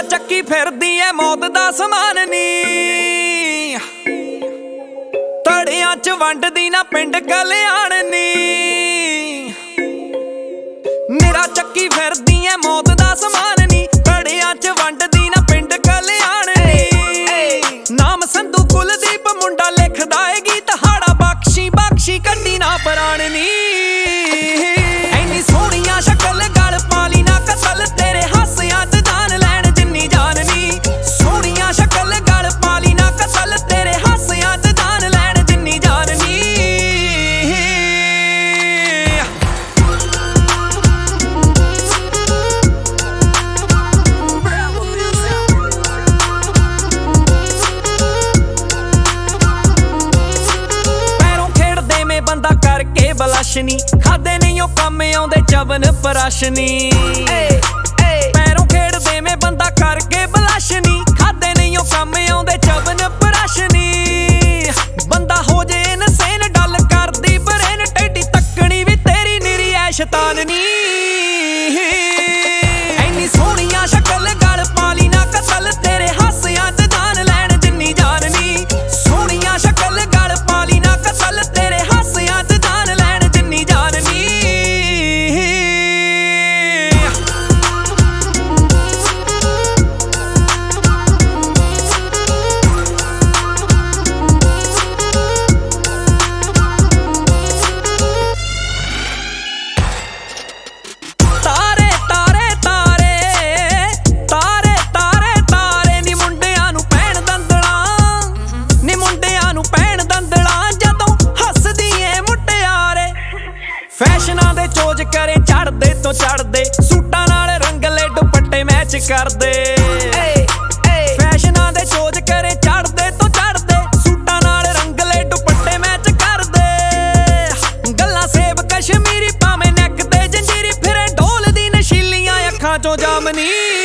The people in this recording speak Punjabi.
ਚੱਕੀ ਫਿਰਦੀ ਐ ਮੌਤ ਦਾ ਸਮਾਨ ਨੀ, ਧੜਿਆਂ ਚ ਵੰਡਦੀ ਨਾ ਪਿੰਡ ਕਲਿਆਣ ਨੀ। ਮੇਰਾ ਚੱਕੀ ਫਿਰਦੀ ਐ ਮੌਤ ਦਾ ਸਮਾਨ ਨੀ, ਧੜਿਆਂ ਚ ਵੰਡਦੀ ਨਾ ਪਿੰਡ ਕਲਿਆਣ ਨੀ। ਨਾਮ ਸੰਧੂ ਕੁਲਦੀਪ ਮੁੰਡਾ ਲਿਖਦਾ ਏ ਗੀਤ, ਹਾੜਾ ਬਖਸ਼ੀ ਬਖਸ਼ੀ ਕੱਢੀ ਨਾ ਪ੍ਰਾਣ ਨੀ। ਐਨੀ ਸੋਹਣੀਆਂ ਸ਼ਕਲ ਗਲ ਪਾਲੀ ਨਾ ਕਤਲ, ਤੇਰੇ ਹਾਸਿਆਂ ਤੇ ਜਾਨ ਲੈਣ ਜਿੰਨੀ ਜਾਨ ਨੀ। ਸੋਹਣੀਆਂ ਸ਼ਕਲ ਗਲ ਪਾਲੀ ਨਾ ਕਤਲ, ਤੇਰੇ ਹਾਸਿਆਂ ਤੇ ਜਾਨ ਲੈਣ ਜਿੰਨੀ ਜਾਨ ਨੀ। ਪੈਰੋਂ ਖੇਡਦੇ ਮੈਂ ਬੰਦਾ ਕਰਕੇ ਬਲਸ਼ਨੀ, ਖਾਦੇ ਨਹੀਂ ਉਹ ਕੰਮ ਆਉਂਦੇ ਚਵਨ ਪਰਾਸ਼ਨੀ। ਪੈਰੋਂ ਖੇਡਦੇ ਮੈਂ ਬੰਦਾ ਕਰਕੇ ਬਲਸ਼ਨੀ, ਖਾਦੇ ਨਹੀਂ ਉਹ ਕੰਮ ਆਉਂਦੇ ਚਵਨ ਪਰਾਸ਼ਨੀ। ਬੰਦਾ ਹੋ ਜੇ ਇਨਸੇਨ ਡੱਲ ਕਰਦੀ ਬਰੇਨ, ਟੇਢੀ ਤੱਕਣੀ ਵੀ ਤੇਰੀ ਨਿਰੀ ਐ ਸ਼ੈਤਾਨ ਨੀ। ਐਨੀ ਸੋਹਣੀਆਂ ਸ਼ਕਲ ਗਲ ਪਾਲੀ ਨਾ ਕਤਲ, ਤੇਰੇ ਹਾਸਿਆਂ ਤੇ ਜਾਨ ਲੈਣ ਜਿੰਨੀ ਜਾਨ ਨੀ। ਸੋਹਣੀਆਂ ਸ਼ਕਲ ਗਲ ਪਾਲੀ ਨਾ ਕਤਲ, ਤੇਰੇ ਹਾਸਿਆਂ ਤੇ ਜਾਨ ਲੈਣ ਜਿੰਨੀ ਜਾਨ ਨੀ। ਤਾਰੇ ਤਾਰੇ ਤਾਰੇ ਤਾਰੇ ਤਾਰੇ ਤਾਰੇ ਨੀ ਮੁੰਡਿਆਂ ਨੂੰ ਪੈਣ ਦੰਦਲਾਂ, ਨੀ ਮੁੰਡਿਆਂ ਨੂੰ ਪੈਣ ਦੰਦਲਾਂ ਜਦੋਂ ਹੱਸਦੀ ਏ ਮੁਟਿਆਰੇ। ਫੈਸ਼ਨਾਂ ਦੇ ਚੋਜ ਕਰੇ ਚੜਦੇ ਤੋਂ ਚੜਦੇ, ਸੂਟਾਂ ਨਾਲ ਰੰਗਲੇ ਦੁਪੱਟੇ ਮੈਚ ਕਰਦੇ। ਫੈਸ਼ਨਾਂ ਦੇ ਚੋਜ ਕਰੇ ਚੜਦੇ ਤੋਂ ਚੜਦੇ, ਸੂਟਾਂ ਨਾਲ ਰੰਗਲੇ ਦੁਪੱਟੇ ਮੈਚ ਕਰਦੇ। ਗੱਲਾਂ ਸੇਬ ਕਸ਼ਮੀਰੀ ਭਾਵੇਂ ਨੈਕ ਤੇ ਜੰਜੀਰੀ, ਫਿਰੇ ਢੋਲਦੀ ਨਸ਼ੀਲੀਆਂ ਅੱਖਾਂ ਚੋਂ ਜਾਮਨੀ।